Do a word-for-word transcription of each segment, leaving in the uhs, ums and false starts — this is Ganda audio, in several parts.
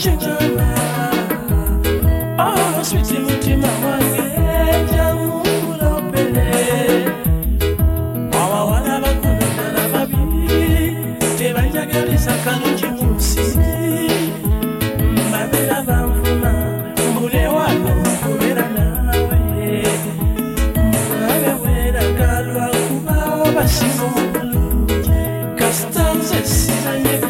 chingama oh sweet mutima wange jamulopele awa wana bakundana babi tebanjagalisa kalungi munsi mbabera banfuna mbule wano kubera nawe mulabe weragalwa kubawo basibo bulungi kastanze siranyega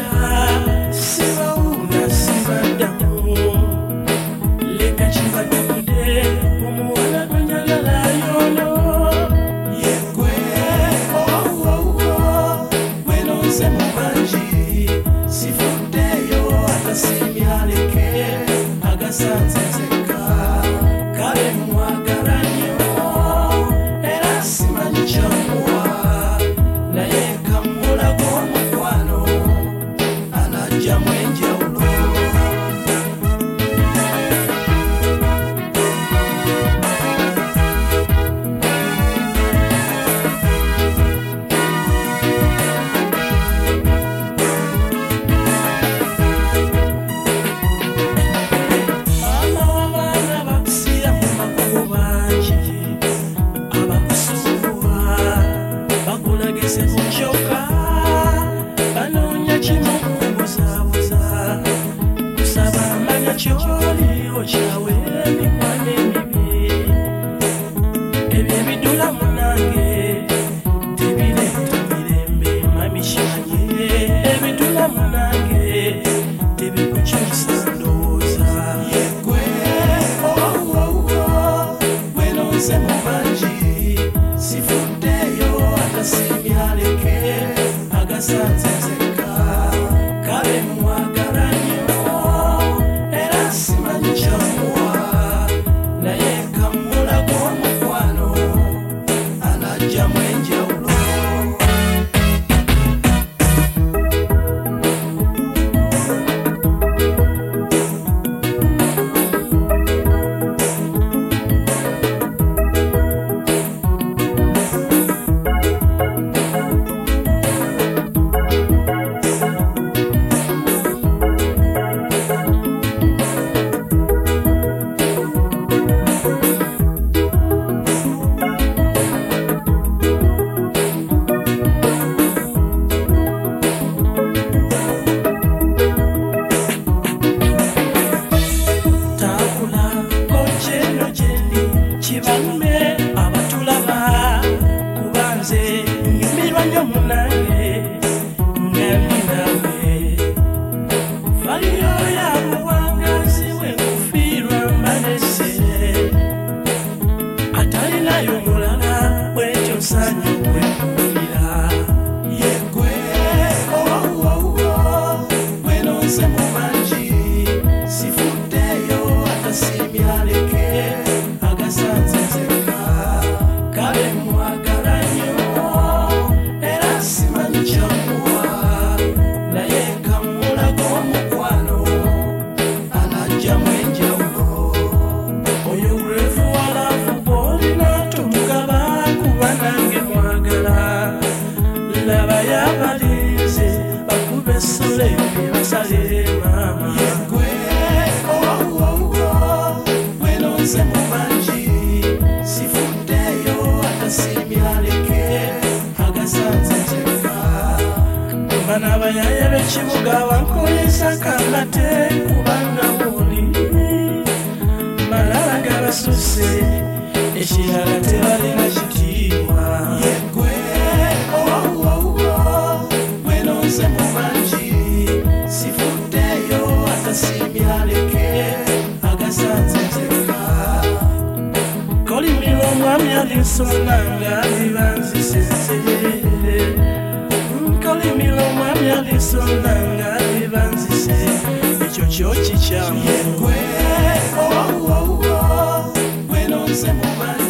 Nabayaya bechibuga bankolesa kalate kubanga woli malala gabasuse ekirala tebalina kitiibwa yegwe wenonze mu bangi sifuddeyo atasimyaleke agasanze teka kolimira omwami alinsonanga bibanzisese Kolimilo mwami alisonanga libanzise Echo chochi cha mwe Kwe, oh, oh, oh, oh, wenonze mubali